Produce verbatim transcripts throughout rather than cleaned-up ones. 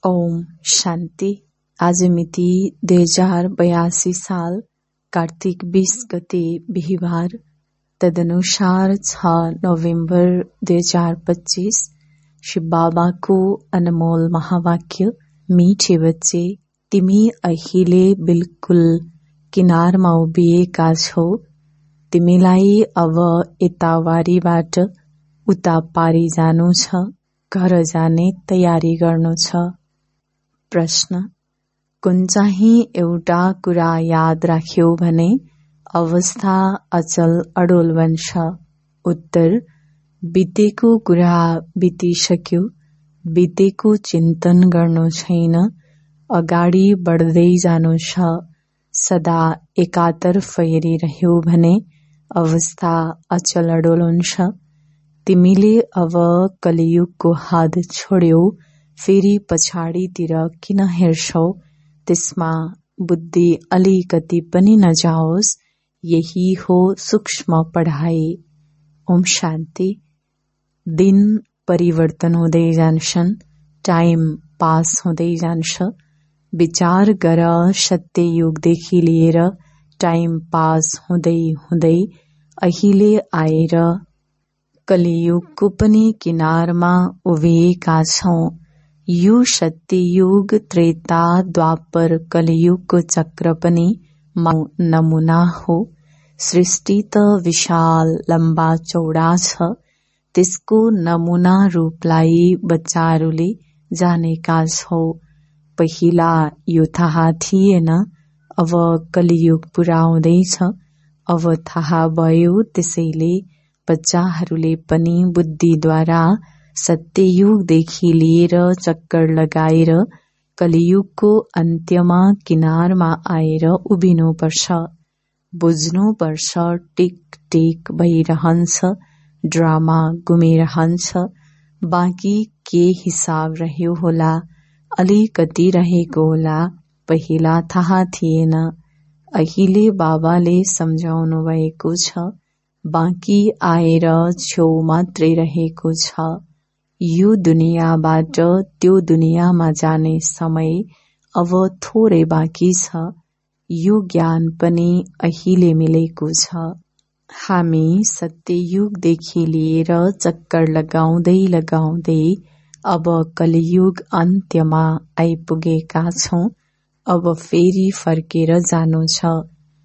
ओम शान्ति। आज मिति दुई हजार बयासी साल कार्तिक बीस गते बिहिबार, तदनुसार छ नोभेम्बर दुई हजार पच्चीस। शिव बाबाको अनमोल महावाक्य, मीठे बच्चे तिमी अहिले बिल्कुल किनारमा उभिएका छौ। तिमीलाई अब यता वारीबाट उता पारी जानु छ, घर जाने तयारी गर्नु छ। प्रश्न: कुन चाहिँ एउटा कुरा याद राख्यो भने अवस्था अचल अडोल बन्छ? उत्तर: बितेको कुरा बितिसक्यो, बितेको चिन्तन गर्नु छैन, अगाडि बढ्दै जानु छ। सदा एकातर्फ हेरिरह्यो भने अवस्था अचल अडोल हुन्छ। तिमीले अब कलियुगको हात छोड्यौ, फेरि पछाडितिर किन हेर्छौ? त्यसमा बुद्धि अलिकति पनि नजाओस्, यही हो सूक्ष्म पढाइ। ओम शान्ति। दिन परिवर्तन हुँदै जान्छन्, टाइम पास हुँदै जान्छ। विचार गर, सत्य युगदेखि लिएर टाइम पास हुँदै हुँदै अहिले आएर कलियुगको पनि किनारमा उभिएका छौं। यो सत्य युग, त्रेता, द्वापर, कलियुगको चक्र पनि नमुना हो। सृष्टि त विशाल लम्बा चौडा छ, त्यसको नमुना रूपलाई बच्चाहरूले जानेका छौ। पहिला यो थाहा थिएन, अब कलियुग पुरा हुँदैछ, अब थाहा भयो। त्यसैले बच्चाहरूले पनि बुद्धिद्वारा सत्ययुगदेखि लिएर चक्कर लगाएर कलियुगको अन्त्यमा किनारमा आएर उभिनुपर्छ। बुझ्नुपर्छ, टिक टिक भइरहन्छ, ड्रामा घुमिरहन्छ। बाँकी के हिसाब रह्यो होला, अलिकति रहेको होला, पहिला थाहा थिएन। अहिले बाबाले सम्झाउनु भएको छ, बाँकी आएर छेउ मात्रै रहेको छ। यो दुनियाँबाट त्यो दुनियाँमा जाने समय अब थोरै बाँकी छ। यो ज्ञान पनि अहिले मिलेको छ। हामी सत्ययुगदेखि लिएर चक्कर लगाउँदै लगाउँदै अब कलियुग अन्त्यमा आइपुगेका छौं। अब फेरि फर्केर जानु छ।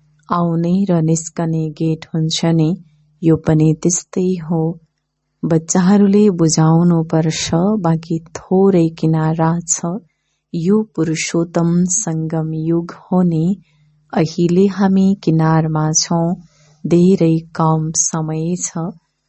आउने र निस्कने गेट हुन्छ नि, यो पनि त्यस्तै हो। बच्चाहरूले बुझाउनु पर्छ, बाँकी थोरै किनारा छ। यो पुरुषोत्तम संगम युग हो नि। अहिले हामी किनारमा छौं, धेरै कम समय छ।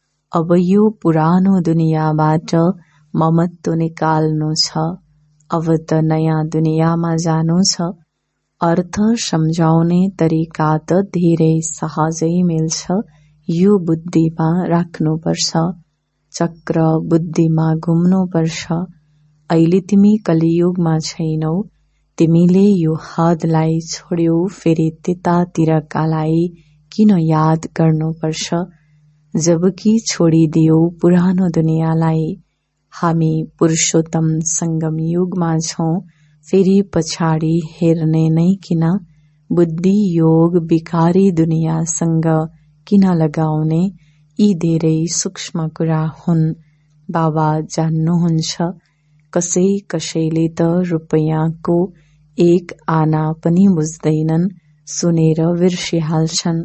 अब यो पुरानो दुनियाँबाट ममत्व निकाल्नु छ। अब त नयाँ दुनियाँमा जानु छ। अर्थ सम्झाउने तरिका त धेरै सहजै मिल्छ, यो बुद्धिमा राख्नुपर्छ। चक्र बुद्धिमा घुम्नुपर्छ। अहिले तिमी कलियुगमा छैनौ, तिमीले यो हदलाई छोड्यौ, फेरि त्यतातिरकालाई किन याद गर्नुपर्छ? जबकि छोडिदियो पुरानो दुनियाँलाई। हामी पुरुषोत्तम संगम युगमा छौं, फेरि पछाडि हेर्ने नै किन? बुद्धि योग विकारी दुनियाँसँग किन लगाउने? यी धेरै सूक्ष्म कुरा हुन्। बाबा जान्नुहुन्छ, कसै कसैले त रुपैयाँको एक आना पनि बुझ्दैनन्, सुनेर बिर्सिहाल्छन्।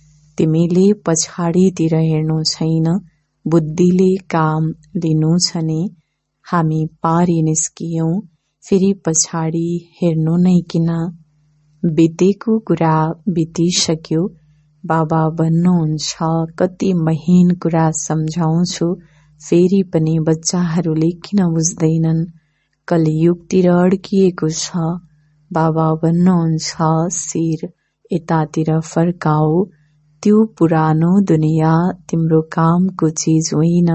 तिमीले पछाडितिर हेर्नु छैन, बुद्धिले काम लिनु छ नि। हामी पारी निस्कियौं, फेरि पछाडि हेर्नु नै किन? बितेको कुरा बितिसक्यो। बाबा भन्नुहुन्छ, कति महीन कुरा सम्झाउँछु, फेरि पनि बच्चाहरूले किन बुझ्दैनन्? कलियुगतिर अड्किएको छ। बाबा भन्नुहुन्छ, शिर यतातिर फर्काऊ, त्यो पुरानो दुनियाँ तिम्रो कामको चीज होइन।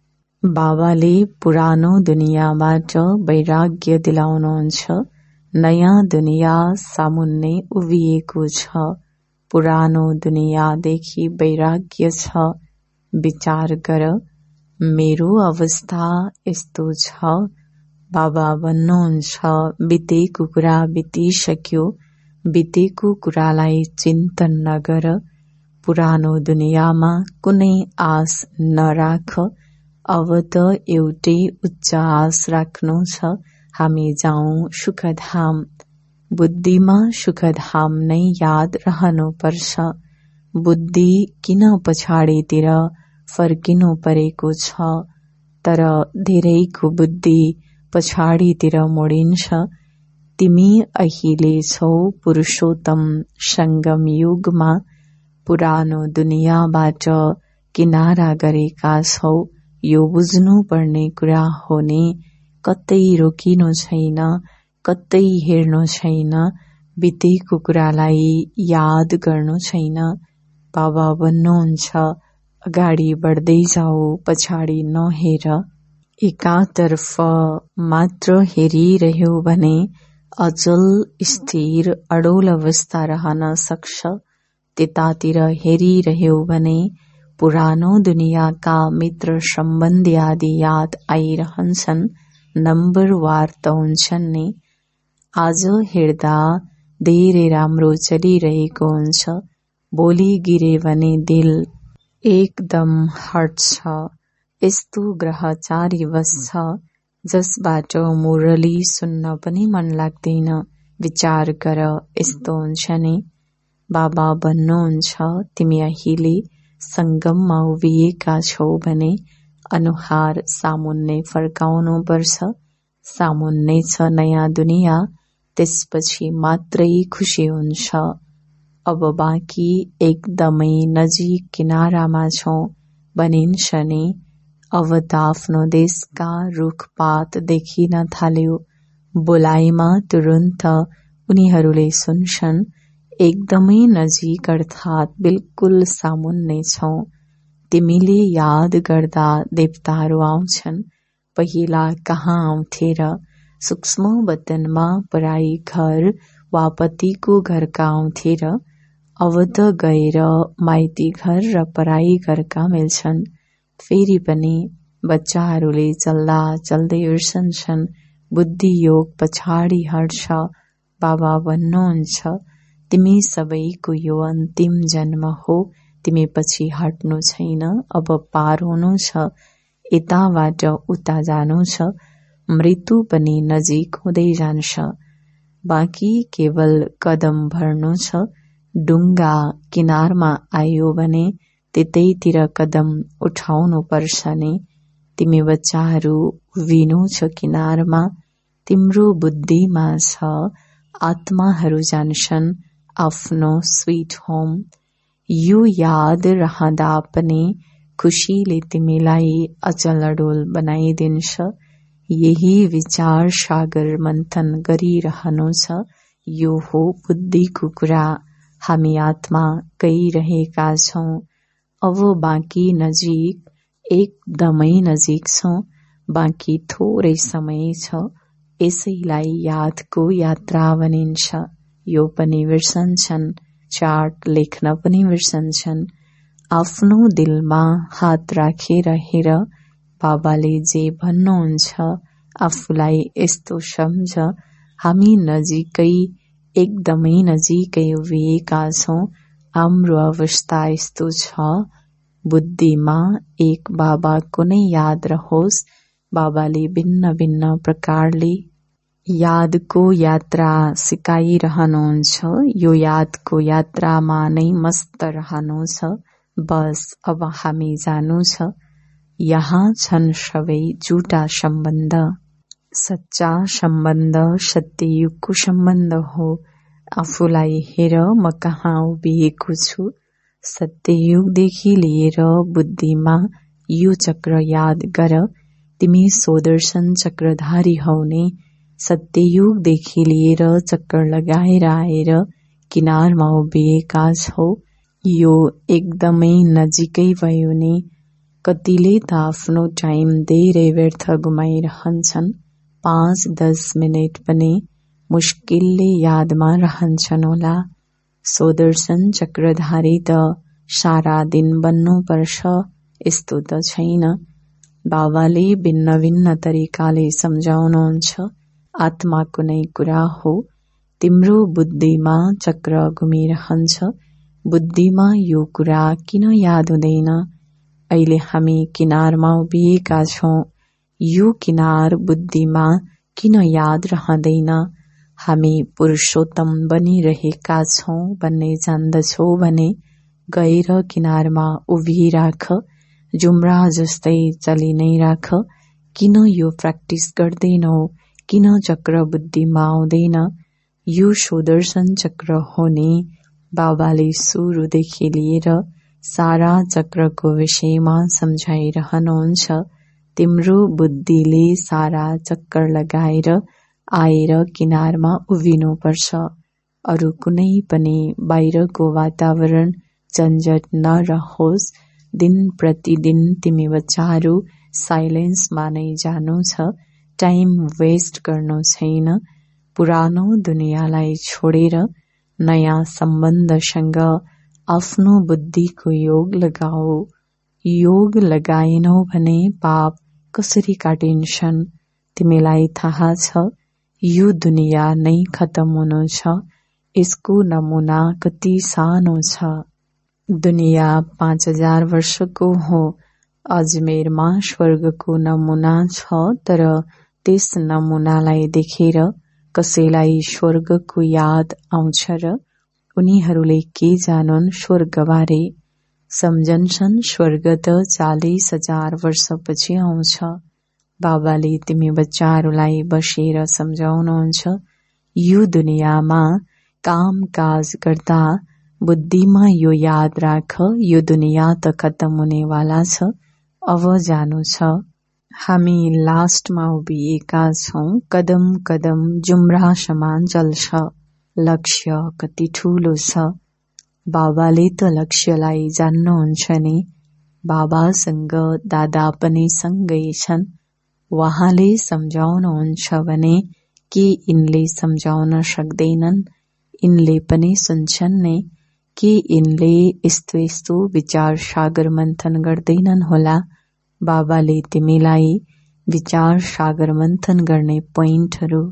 बाबाले पुरानो दुनियाँबाट वैराग्य दिलाउनुहुन्छ। नयाँ दुनियाँ सामुन्ने उभिएको छ। पुरानो दुनियाँदेखि वैराग्य छ। विचार गर, मेरो अवस्था यस्तो छ, बाबा भन्नुहुन्छ बितेको कुरा बितिसक्यो, बितेको कुरालाई चिन्तन नगर, पुरानो दुनियाँमा कुनै आश नराख, अब त एउटै उच्च आश राख्नु छ, हामी जाउँ सुखधाम। बुद्धिमा सुखधाम नै याद रहनु पर्छ। बुद्धि किन पछाडितिर फर्किनु परेको छ, तर धेरैको बुद्धि पछाडितिर मोडिन्छ। तिमी अहिले छौ पुरुषोत्तम संगम युगमा, पुरानो दुनियाँबाट किनारा गरेका छौ। यो बुझ्नु पर्ने कुरा हो नि, कतै रोकिनु छैन, कतै हेर्नु छैन, बितेको कुरालाई याद गर्नु छैन। बाबा भन्नुहुन्छ अगाडि बढ्दै जाऊ, पछाडि नहेर। एकातर्फ मात्र हेरिरह्यो भने अचल स्थिर अडोल अवस्था रहन सक्छ। त्यतातिर हेरिरह्यो भने पुरानो दुनियाँका मित्र सम्बन्धी आदि याद आइरहन्छन्, नम्बरवार त हुन्छन् नि। आज हेर्दा धेरै राम्रो चलिरहेको हुन्छ, भोलि गिरे भने दिल एकदम हट्छ। यस्तो ग्रहचारी बस्छ जसबाट मुरली सुन्न पनि मन लाग्दैन। विचार गर, यस्तो हुन्छ नि। बाबा भन्नुहुन्छ तिमी अहिले संगममा उभिएका छौ भने अनुहार सामुन्ने फर्काउनु पर्छ। सामुन्ने छ नयाँ दुनियाँ, त्यसपछि मात्रै खुसी हुन्छ। अब बाँकी एकदमै नजिक किनारामा छौ भनिन्छ नि। अब त आफ्नो देशका रुखपात देखिन थाल्यो, बोलाइमा तुरुन्त उनीहरूले सुन्छन्। एकदमै नजिक अर्थात् बिल्कुल सामुन्ने छौ। तिमीले याद गर्दा देवताहरू आउँछन्। पहिला कहाँ आउँथे र? सूक्ष्म वतनमा पराई घर वा पतिको घरका आउँथे र? अब त गएर माइती घर र पराई घरका मिल्छन्। फेरि पनि बच्चाहरूले चल्दा चल्दै बिर्सन्छन्। बुद्धि योग पछाडि हट्छ। बाबा भन्नुहुन्छ तिमी सबैको यो अन्तिम जन्म हो, तिमी पछि हट्नु छैन। अब पार हुनु छ, यताबाट उता जानु छ। मृत्यु पनि नजिक हुँदै जान्छ, बाँकी केवल कदम भर्नु छ। डुङ्गा किनारमा आयो भने त्यतैतिर कदम उठाउनु पर्छ नि। तिमी बच्चाहरू उभिनु छ किनारमा, तिम्रो बुद्धिमा छ। आत्माहरू जान्छन् आफ्नो स्वीट होम। यो याद रहँदा पनि खुशीले तिमीलाई अचल अडोल बनाइदिन्छ। यही विचार सागर मन्थन गरिरहनु छ। यो हो बुद्धिको कुरा। हामी आत्मा गइरहेका छौं। अब बाँकी नजिक, एकदमै नजिक छौं। बाँकी थोरै समय छ। यसैलाई यादको यात्रा भनिन्छ। यो पनि बिर्सन्छन्, चार्ट लेख्न पनि बिर्सन्छन्। आफ्नो दिलमा हात राखेर हेर, बाबाले जे भन्नुहुन्छ आफूलाई यस्तो सम्झ, हामी नजिकै, एकदमै नजिकै उभिएका छौं। हाम्रो अवस्था यस्तो छ। बुद्धिमा एक बाबाको नै याद रहोस्। बाबाले भिन्न भिन्न प्रकारले यादको यात्रा सिकाइरहनुहुन्छ। यो यादको यात्रामा नै मस्त रहनु छ। बस अब हामी जानु छ। यहाँ छन् सबै झुटा सम्बन्ध। सच्चा सम्बन्ध सत्ययुगको सम्बन्ध हो। आफूलाई हेर, म कहाँ उभिएको छु। सत्ययुगदेखि लिएर बुद्धिमा यो चक्र याद गर। तिमी सोदर्शन चक्रधारी हौ नि। सत्ययुगदेखि लिएर चक्कर लगाएर आएर किनारमा उभिएका छौ। यो एकदमै नजिकै भयो नि। कतिले त आफ्नो टाइम धेरै व्यर्थ गुमाइरहन्छन्। पाँच दस मिनट पनि मुस्किलले यादमा रहन्छन् होला। सोदर्शन चक्रधारी त सारा दिन बन्नु पर्छ, यस्तो त छैन। बाबाले भिन्न भिन्न तरिकाले सम्झाउनुहुन्छ। आत्मा कुनै कुरा हो, तिम्रो बुद्धिमा चक्र घुमिरहन्छ। बुद्धिमा यो कुरा किन याद हुँदैन? अहिले हामी किनारमा उभिएका छौं, यो किनार बुद्धिमा किन याद रहँदैन? हामी पुरुषोत्तम बनिरहेका छौं भन्ने जान्दछौ भने गएर किनारमा उभिराख, जुम्रा जस्तै चलि नै राख। किन यो प्र्याक्टिस गर्दैनौ? किन चक्र बुद्धिमा आउँदैन? यो सुदर्शन चक्र हो नि। बाबाले सुरुदेखि लिएर सारा चक्रको विषयमा सम्झाइरहनुहुन्छ। तिम्रो बुद्धिले सारा चक्कर लगाएर आएर किनारमा उभिनुपर्छ। अरू कुनै पनि बाहिरको वातावरण झन्झट नरहोस्। दिन प्रतिदिन तिमी बच्चाहरू साइलेन्समा नै जानु छ, टाइम वेस्ट गर्नु छैन। पुरानो दुनियाँलाई छोडेर नयाँ सम्बन्धसँग आफ्नो बुद्धिको योग लगाऊ। योग लगाएनौ भने पाप कसरी काटिन्छन्? तिमीलाई थाहा छ यो दुनियाँ नै खतम हुनु छ। यसको नमुना कति सानो छ। दुनियाँ पाँच हजार वर्षको हो। अजमेरमा स्वर्गको नमुना छ, तर त्यस नमुनालाई देखेर कसैलाई स्वर्गको याद आउँछ र? उनीहरूले के जानुन् स्वर्गबारे? सम्झन्छन् स्वर्ग त चालिस हजार वर्षपछि आउँछ। बाबाले तिमी बच्चाहरूलाई बसेर सम्झाउनुहुन्छ, यो दुनियाँमा काम काज गर्दा बुद्धिमा यो याद राख, यो दुनियाँ त खतम हुनेवाला छ, अब जानु छ। हामी लास्टमा उभिएका छौं। कदम कदम जुम्रा समान चल्छ। लक्ष्य कति ठूलो छ। बाबाले त लक्ष्यलाई जान्नुहुन्छ नि। बाबासँग दादा पनि सँगै छन्। वहाँले सम्झाउनुहुन्छ भने के यिनले सम्झाउन सक्दैनन्? यिनले पनि सुन्छन् नि। के यिनले यस्तो यस्तो विचार सागर मन्थन गर्दैनन् होला? बाबाले तिमीलाई विचार सागर मन्थन गर्ने पोइन्टहरू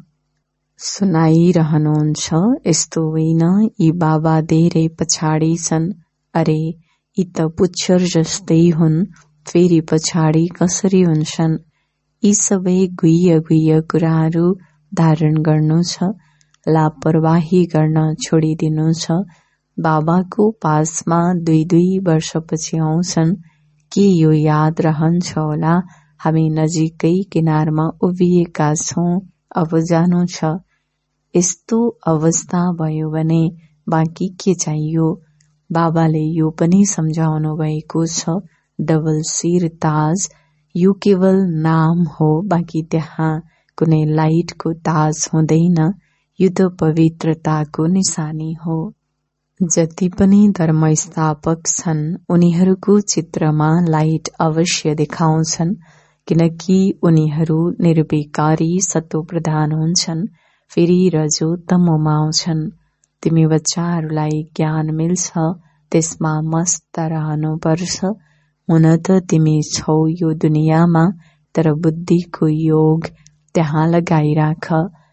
सुनाइरहनुहुन्छ। यस्तो होइन यी बाबा धेरै पछाडि छन्। अरे यी त पुच्छर जस्तै हुन्, फेरि पछाडि कसरी हुन्छन्? यी सबै गुह्य गुह्य कुराहरू धारण गर्नु छ। लापरवाही गर्न छोडिदिनु छ। बाबाको पासमा दुई दुई वर्षपछि आउँछन्। के यो याद रहन्छ होला? हामी नजिकै किनारमा उभिएका छौं, अब जानु छ। यस्तो अवस्था भयो भने बाँकी के चाहियो? बाबाले यो पनि सम्झाउनु भएको छ, डबल शिर ताज यो केवल नाम हो, बाँकी त्यहाँ कुनै लाइटको ताज हुँदैन। यो त पवित्रताको निशानी हो। जति पनि धर्म स्थापक छन् उनीहरूको चित्रमा लाइट अवश्य देखाउँछन्, किनकि उनीहरू निर्विकारी सत्व प्रधान हुन्छन्, फेरि रजो तमोमा आउँछन्। तिमी बच्चाहरूलाई ज्ञान मिल्छ, त्यसमा मस्त रहनुपर्छ। हुन त तिमी छौ यो दुनियाँमा, तर बुद्धिको योग त्यहाँ लगाइराख।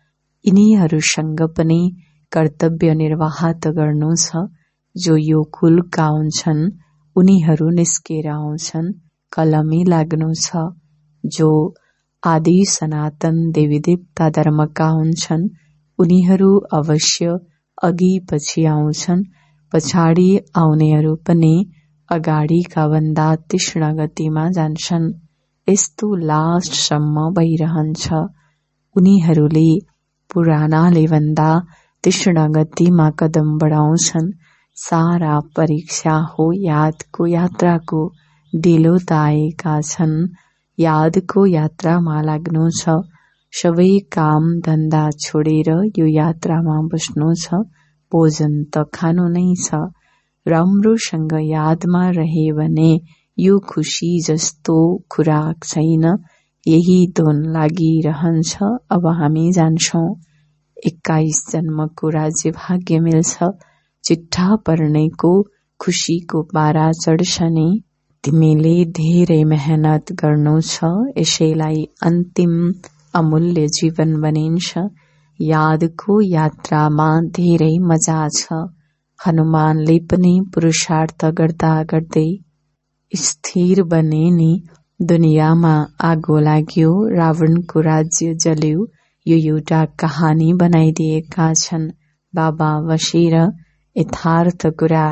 यिनीहरूसँग पनि कर्तव्य निर्वाह त गर्नु छ। जो यो कुलका हुन्छन् उनीहरू निस्केर आउँछन्, कलमी लाग्नु छ। जो आदि सनातन देवी देवता धर्मका हुन्छन् उनीहरू अवश्य अघि पछि आउँछन्। पछाडि आउनेहरू पनि अगाडिका भन्दा तीक्ष्ण गतिमा जान्छन्। यस्तो लास्टसम्म भइरहन्छ। उनीहरूले पुरानाले भन्दा तीक्ष्ण गतिमा कदम बढाउँछन्। सारा परीक्षा हो यादको यात्राको। ढिलो त आएका छन्, यादको यात्रामा लाग्नु छ। सबै काम धन्दा छोडेर यो यात्रामा बस्नु छ। भोजन त खानु नै छ। राम्रोसँग यादमा रहे भने यो खुशी जस्तो खुराक छैन। यही धुन लागिरहन्छ। अब हामी जान्छौं। एक्काइस जन्मको राज्य भाग्य मिल्छ। चिट्ठा पर्नेको खुशीको पारा चढ्छ नि। तिमीले धेरै मेहनत गर्नु छ, यसैलाई अन्तिम अमूल्य जीवन बनिन्छ। यादको यात्रामा धेरै मजा छ। हनुमानले पनि पुरुषार्थ गर्दा गर्दै स्थिर बने नि। दुनियाँमा आगो लाग्यो, रावणको राज्य जल्यो। यो एउटा कहानी बनाइदिएका छन् बाबा बसेर यथार्थ कुरा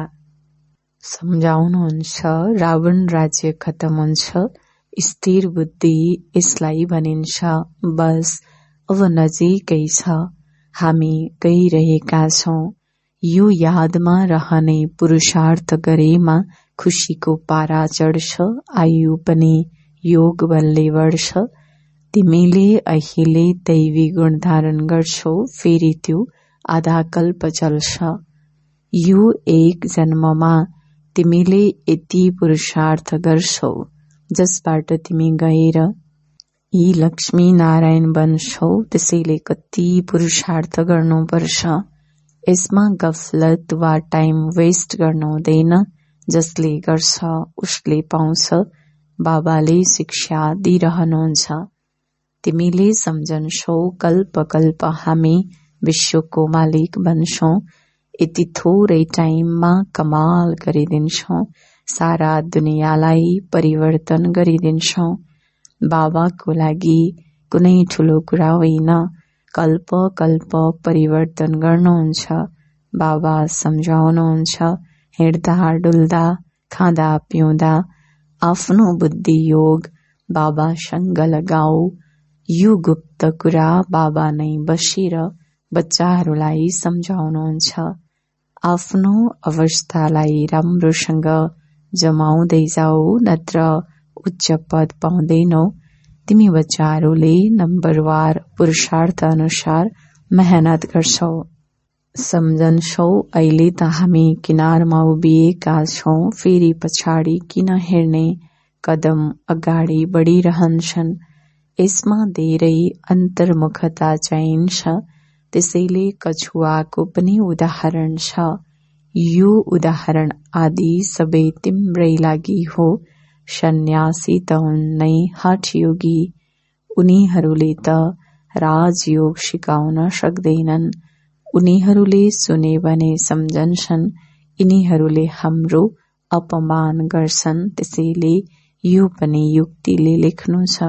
सम्झाउनुहुन्छ। रावण राज्य खतम हुन्छ, स्थिर बुद्धि यसलाई भनिन्छ। बस अब नजिकै छ, हामी गइरहेका छौं। यो यादमा रहने पुरुषार्थ गरेमा खुशीको पारा चढ्छ, आयु पनि योग बलले बढ्छ। तिमीले अहिले दैवी गुण धारण गर्छौ, फेरि त्यो आधा कल्प चल्छ। यो एक जन्ममा तिमीले यति पुरुषार्थ गर्छौ जसबाट तिमी गएर यी लक्ष्मी नारायण बन्छौ। त्यसैले कति पुरुषार्थ गर्नुपर्छ। यसमा गफलत वा टाइम वेस्ट गर्नु हुँदैन। जसले गर्छ उसले पाउँछ। बाबाले शिक्षा दिइरहनुहुन्छ। तिमीले सम्झन्छौ कल्प कल्प हामी विश्वको मालिक बन्छौं। यति थोरै टाइममा कमाल गरिदिन्छौं। सारा दुनियाँलाई परिवर्तन गरिदिन्छौं। बाबाको लागि कुनै ठुलो कुरा होइन। कल्प कल्प परिवर्तन गर्नुहुन्छ। बाबा सम्झाउनुहुन्छ, हिँड्दा डुल्दा खाँदा पिउँदा आफ्नो बुद्धि योग बाबासँग लगाऊ। यो गुप्त कुरा बाबा नै बसेर बच्चाहरूलाई सम्झाउनुहुन्छ। आफ्नो अवस्थालाई राम्रोसँग जमाउँदै जाऊ, नत्र उच्च पद पाउँदैनौ। तिमी बच्चाहरूले नम्बरवार पुरुषार्थ अनुसार मेहनत गर्छौ। सम्झन्छौ अहिले त हामी किनारमा उभिएका छौं, फेरि पछाडि किन हेर्ने। कदम अगाडि बढिरहन्छन्। यसमा धेरै अन्तर्मुखता चाहिन्छ। त्यसैले कछुवाको पनि उदाहरण छ। यो उदाहरण आदि सबै तिम्रै लागि हो। सन्यासी त उनै हठयोगी। उनीहरूले त राजयोग सिकाउन सक्दैनन्। उनीहरूले सुने भने सम्झन्छन्, यिनीहरूले हाम्रो अपमान गर्छन्। त्यसैले यो पनि युक्तिले लेख्नु छ।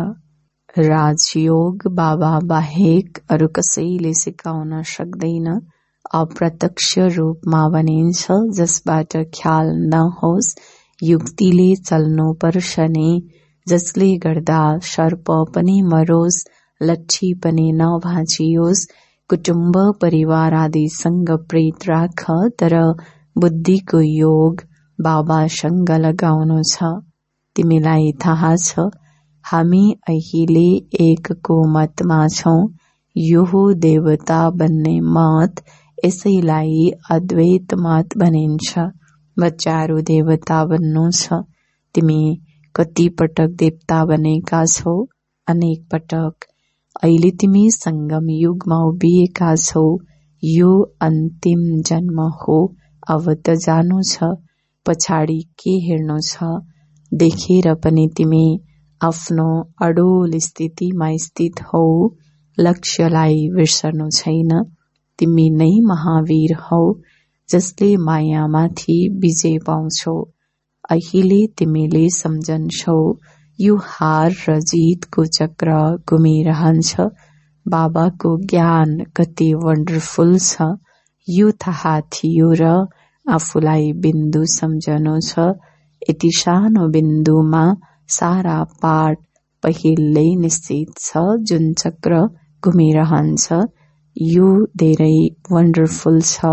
राजयोग बाबा बाहेक अरू कसैले सिकाउन सक्दैन। अप्रत्यक्ष रूपमा भनिन्छ, जसबाट ख्याल नहोस् युक्तिले चल्नु पर्छ नि। जसले गर्दा सर्प पनि मरोस्, लट्ठी पनि नभाँचियोस्। कुटुम्ब परिवार आदिसँग प्रीत राख, तर बुद्धिको योग बाबासँग लगाउनु छ। तिमीलाई थाहा छ, हामी अहिले एकको मतमा छौं। यो हो देवता बन्ने मत। यसैलाई अद्वैत मत भनिन्छ। बच्चाहरू देवता बन्नु छ। तिमी कति पटक देवता बनेका छौ? अनेक पटक। अहिले तिमी संगम युगमा उभिएका छौ। यो अन्तिम जन्म हो। अब त जानु छ, पछाडि के हेर्नु छ। देखेर पनि तिमी आफ्नो अडोल स्थितिमा स्थित हौ। लक्ष्यलाई बिर्सनु छैन। तिमी नै महावीर हौ, जसले मायामाथि विजय पाउँछौ। अहिले तिमीले सम्झन्छौ, यो हार र जितको चक्र घुमिरहन्छ। बाबाको ज्ञान कति वन्डरफुल छ, यो थाहा थियो र आफूलाई बिन्दु सम्झनु छ। यति सानो बिन्दुमा सारा पाठ पहिल्यै निश्चित छ। जुन चक्र घुमिरहन्छ यो धेरै वन्डरफुल छ।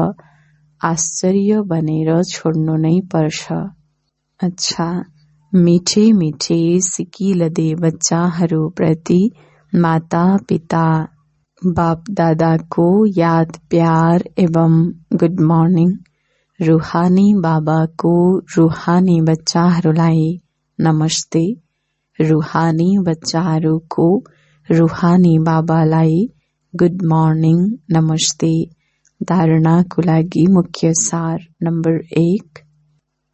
आश्चर्य बनेर छोड्नु नै पर्छ। अच्छा, मिठे मिठे सिकिलदे बच्चाहरू प्रति माता पिता बाप दादाको याद प्यार एवं गुड मर्निङ। रूहानी बाबाको रूहानी बच्चाहरूलाई नमस्ते। रूहानी बच्चाहरूको रूहानी बाबालाई गुड मर्निङ नमस्ते। धारणाको लागि मुख्य सार नम्बर एक,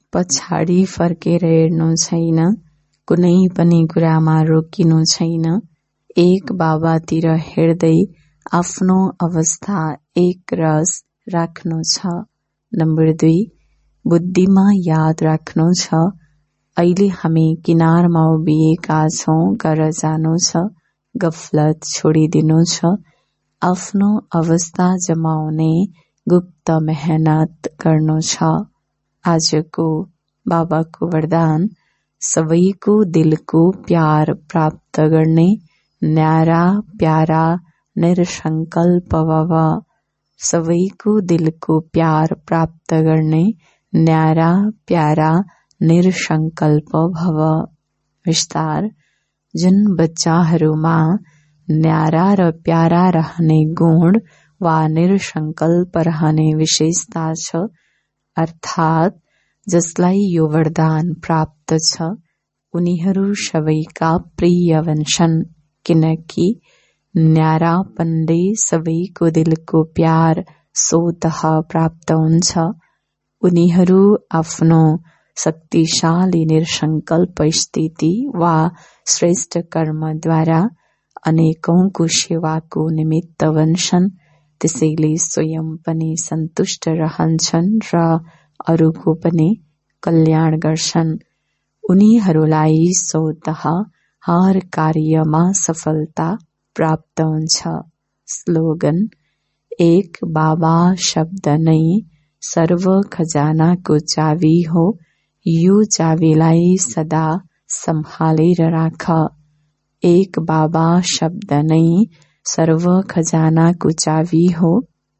पछाडि फर्केर हेर्नु छैन, कुनै पनि कुरामा रोकिनु छैन। एक बाबातिर हेर्दै आफ्नो अवस्था एक रस राख्नु छ। नम्बर दुई, बुद्धिमा याद राख्नु छ, अहिले हामी किनारमा उभिएका छौं, घर जानु छ, गफलत छोडिदिनु छ। आफ्नो अवस्था जमाउने गुप्त मेहनत गर्नु छ। आजको बाबाको वरदान, सबैको दिलको प्यार प्राप्त गर्ने न्यारा प्यारा निरसंकल्प भव। सबैको दिलको प्यार प्राप्त गर्ने न्यारा प्यारा निरसंकल्प भव। विस्तार, जुन बच्चाहरूमा न्यारा र प्यारा रहने गुण वा निरसंकल्प रहने विशेषता छ, अर्थात जसलाई यो वरदान प्राप्त छ, उनीहरू सबैका प्रिय बन्छन्, किनकि न्यारापनले सबैको दिलको प्यार स्वतः प्राप्त हुन्छ। उनीहरू आफ्नो शक्तिशाली निरसंकल्प स्थिति वा श्रेष्ठ कर्मद्वारा अनेकौंको सेवाको निमित्त बन्छन्। त्यसैले स्वयं पनि सन्तुष्ट रहन्छन् र अरूको पनि कल्याण गर्छन्। उनीहरूलाई स्वतः हर कार्यमा सफलता प्राप्त हुन्छ। स्लोगन, एक बाबा शब्द नै सर्व खजानाको चाबी हो, यो चाबीलाई सदा सम्हालेर राख। एक बाबा शब्द नै सर्व खजानाको चाबी हो,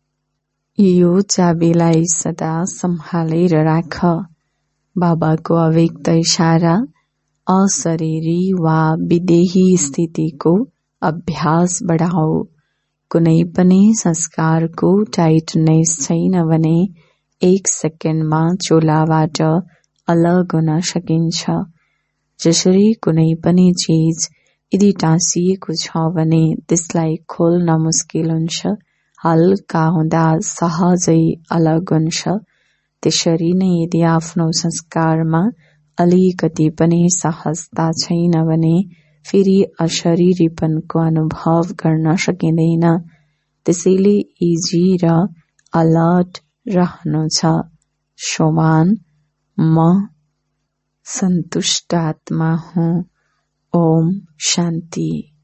यो चाबीलाई सदा सम्हालेर राख। बाबाको अव्यक्त इशारा, अशरीरी वा विदेही स्थितिको अभ्यास बढाऊ। कुनै पनि संस्कारको टाइटनेस छैन भने एक सेकेन्डमा चोलाबाट अलग हुन सकिन्छ। जसरी कुनै पनि चीज यदि टाँसिएको छ भने त्यसलाई खोल्न मुस्किल हुन्छ, हल्का हुँदा सहजै अलग हुन्छ। त्यसरी नै यदि आफ्नो संस्कारमा अलिकति पनि सहजता छैन भने फेरि अशरीरीपनको अनुभव गर्न सकिँदैन। त्यसैले इजी र अलर्ट रहनु छ। सोमान, म सन्तुष्ट आत्मा हूँ। ओम शान्ति।